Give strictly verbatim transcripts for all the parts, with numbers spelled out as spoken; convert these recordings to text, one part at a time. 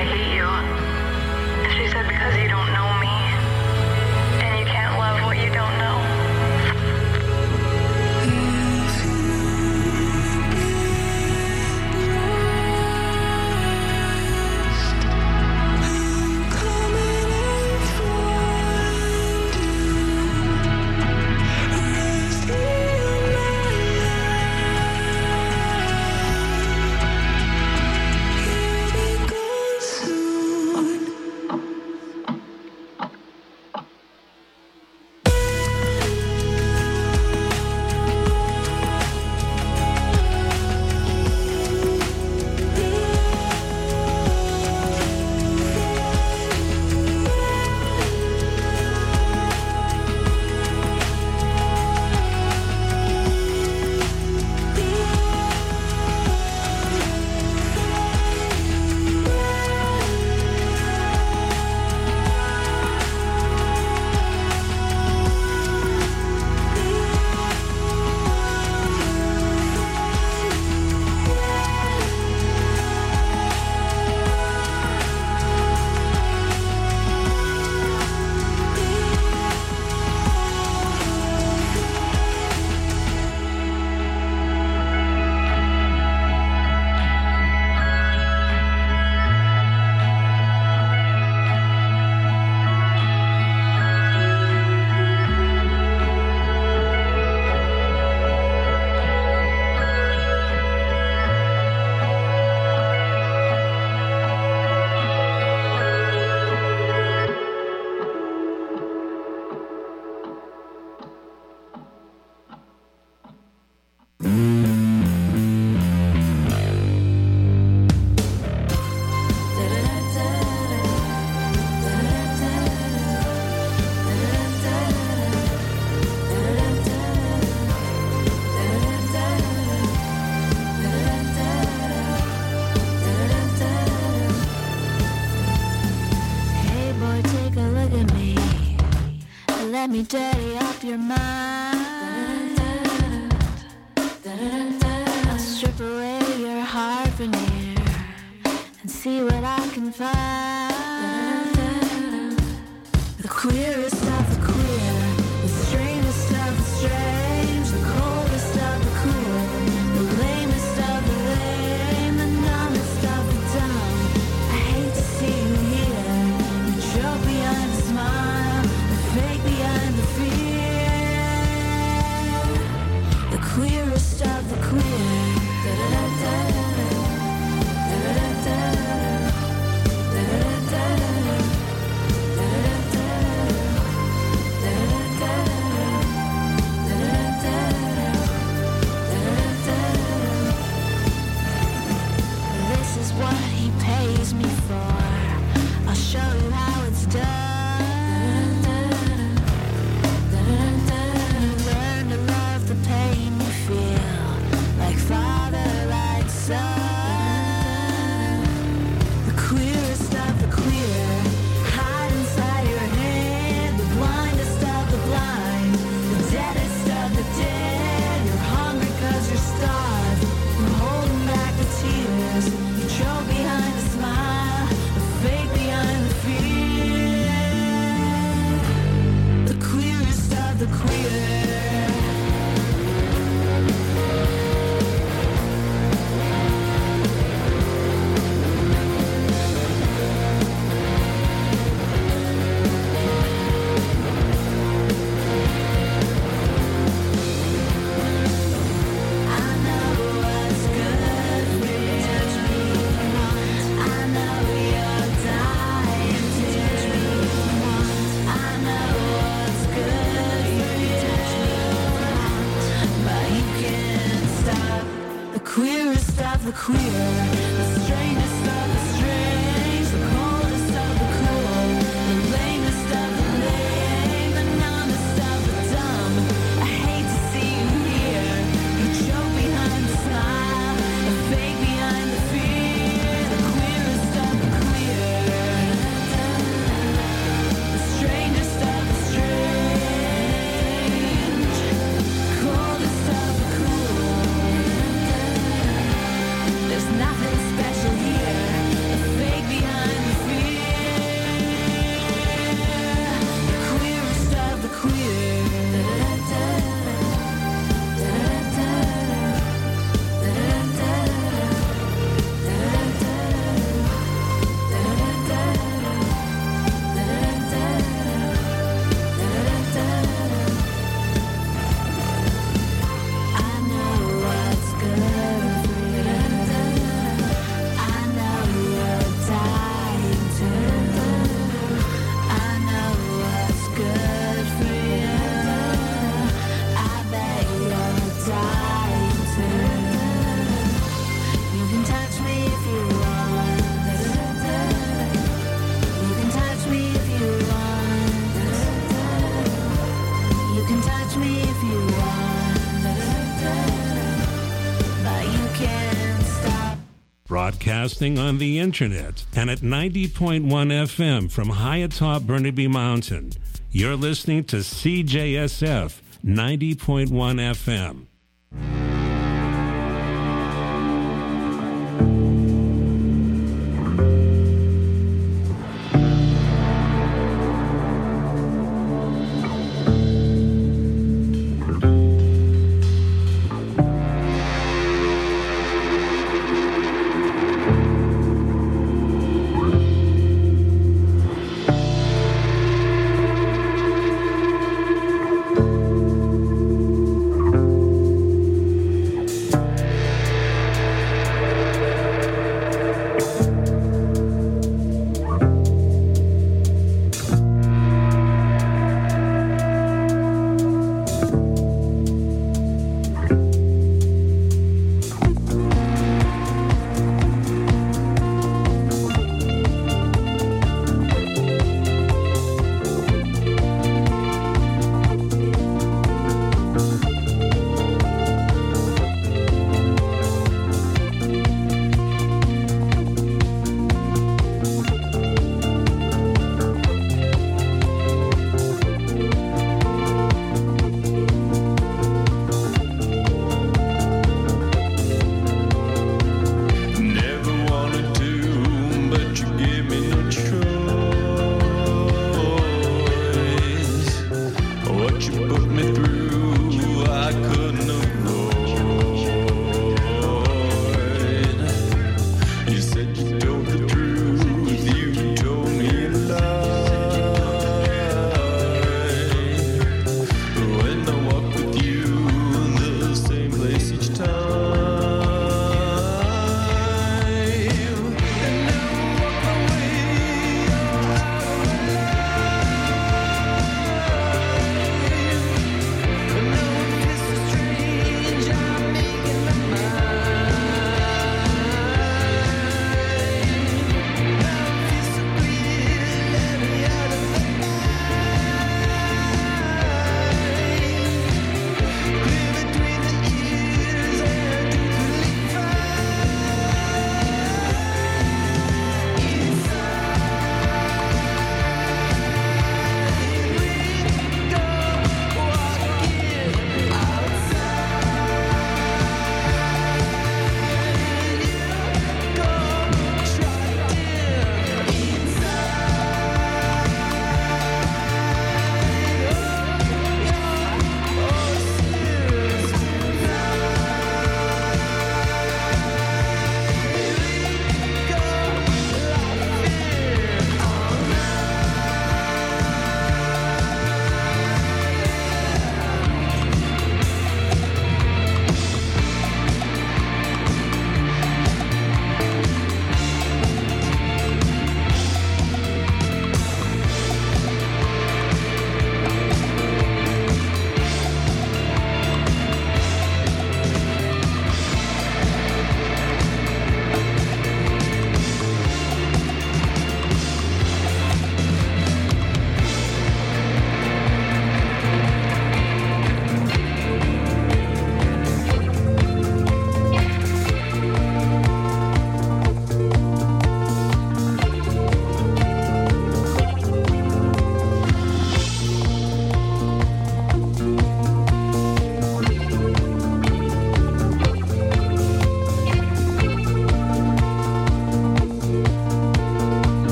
I hate you. She said because you don't know me, and you can't love what you don't know. Let me dirty up your mind. I'll strip away your heart veneer and see what I can find. The queerest of the queer, the strangest of the strange, the coldest of the cool, the lamest of the lame, the numbest of the dumb. I hate to see you here, the joke behind the smile, the fake behind the fear. The queerest of the queer. Da-da-da-da-da. Da-da-da-da. Da-da-da-da. broadcasting on the internet and at ninety point one F M from high atop Burnaby Mountain. You're listening to C J S F ninety point one F M.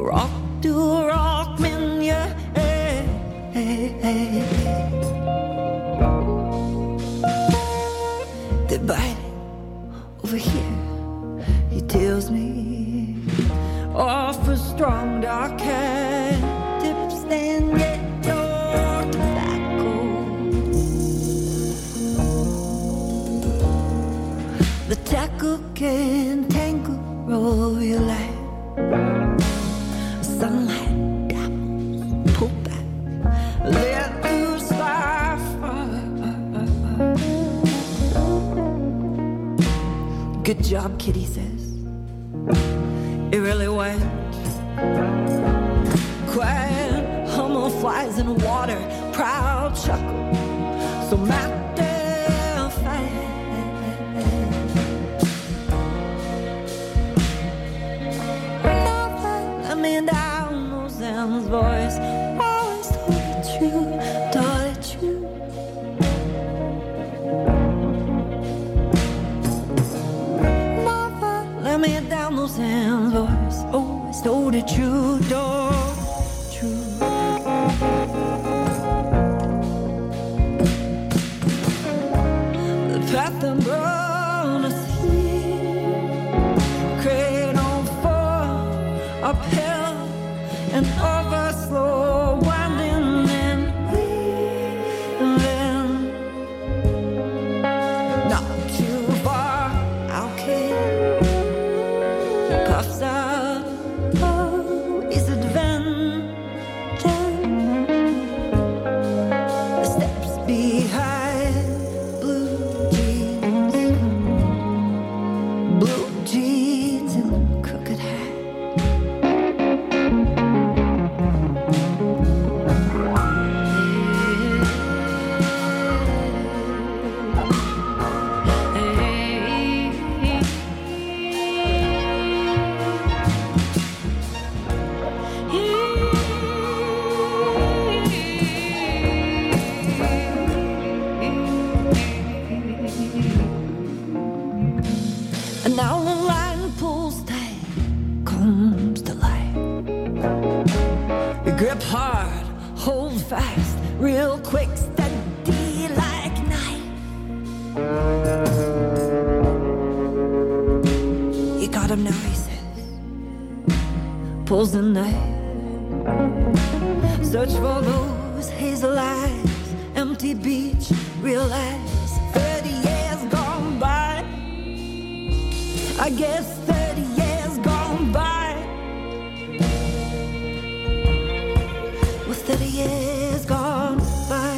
rock to rock man, yeah. Hey, hey, hey. They're biting over here, he tells me, off a strong dark hand, tips and get your tobacco. The tackle can tangle, roll your life. Sunlight dapples, pull back, let loose life. Good job, Kitty says. It really went. Quiet hummel flies in water, proud chuckle, so matter of fact. Let me down those Sam's voice, always told the truth, told the truth. Never let me down those Sam's voice, always told the truth, told the truth. The path I'm born to see, cradle for uphill and over slow, winding and leaving. Not too far, out kid puffs out of his adventure. The steps behind blue jeans, blue jeans and crooked hat. And now the line pulls tight, comes to life. You grip hard, hold fast, real quick, steady like knife. You got him now, he says. Pulls the knife. Search for those hazel eyes, empty beach, realize thirty years gone by. I guess thirty years gone by. Well, thirty years gone by.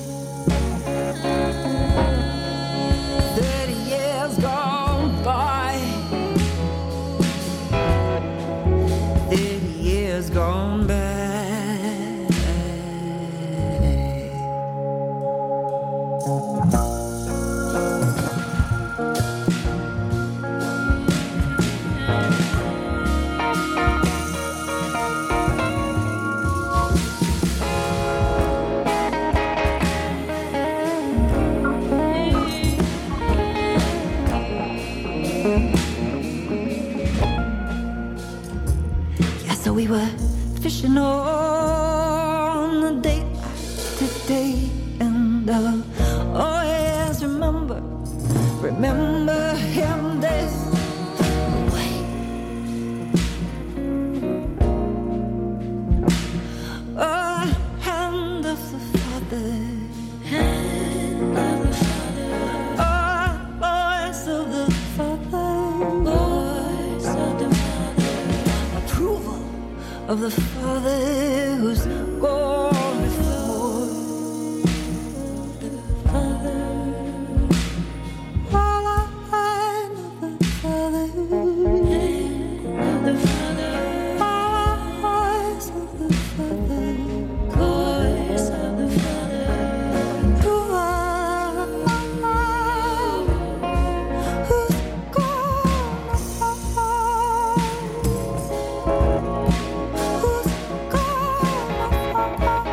thirty years gone by. thirty years gone by. Yeah, so we were fishing on the daylight today, and uh, oh yes, remember, remember him this way. Oh, hand of the Father, hand of the Father. Oh, voice of the Father, voice of the Father. Approval of the Father who's gone before. The Father. All I know the Father, hand of the Father. All voice of the Father, voice of the Father. Who are who's gone before? Who's gone before?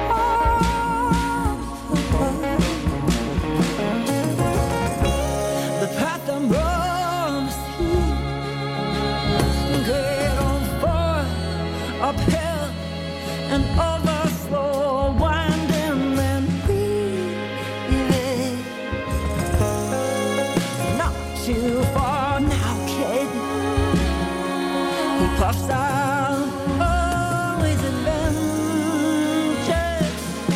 uphill and overflow, winding and weaving. Not too far now, kid. He puffs out, always adventure.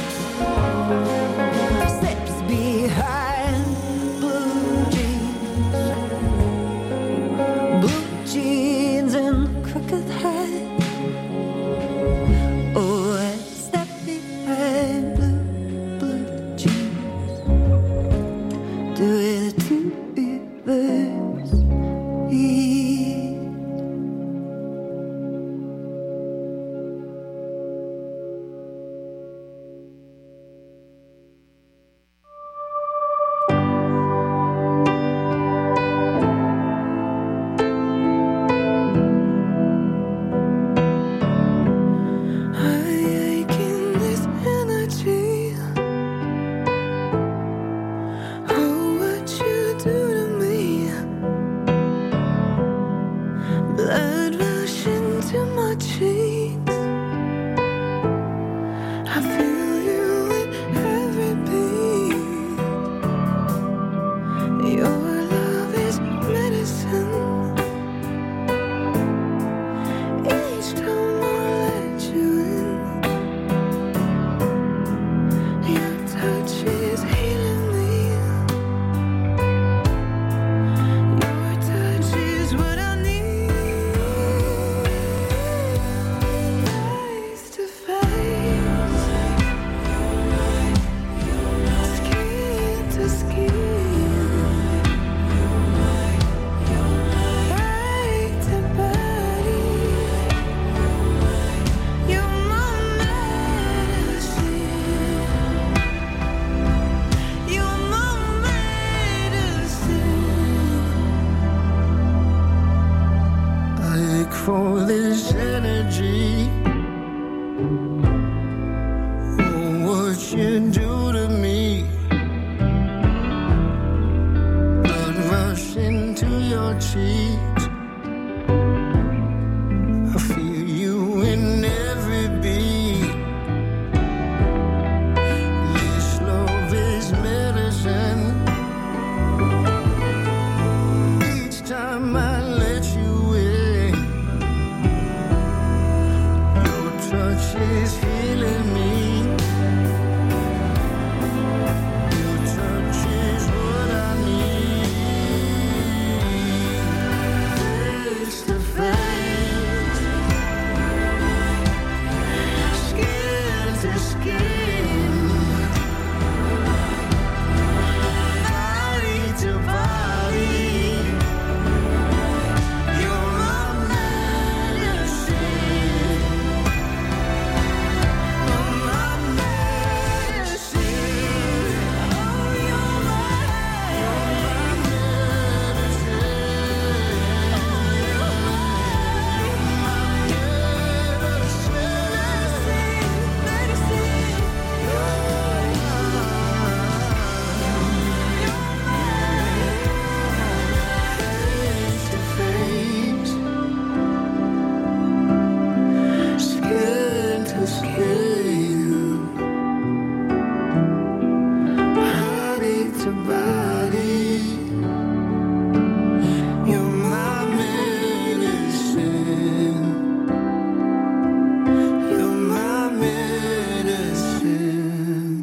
Slips behind blue jeans, blue jeans and crooked hat. Oh, it's that behind blue, blue jeans. Do it to reverse it. I ache in this energy. Oh, what you do to me. Blood rushing to my cheeks. I feel you in every beat. Your love is medicine. Each time I let you in, your touch is healing me. Your touch is what I need. Face to face, skin to skin, right to body. You're my medicine. You're my medicine. I ache for this energy. Oh, what you do to me. Blood rushing to your cheeks. I feel you in every beat. This love is medicine. Each time I let you in, your touch is healing me. Your touch is what I need. Face to face, skin to skin, body to body. You're my medicine. You're my medicine. Oh, you're my, you're my medicine. You're my, medicine, medicine. You're face to face, skin to skin, body to body. You're my medicine. You're my medicine.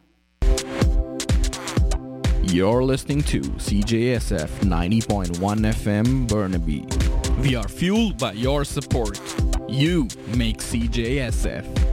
You're listening to C J S F ninety point one F M Burnaby. We are fueled by your support. You make C J S F.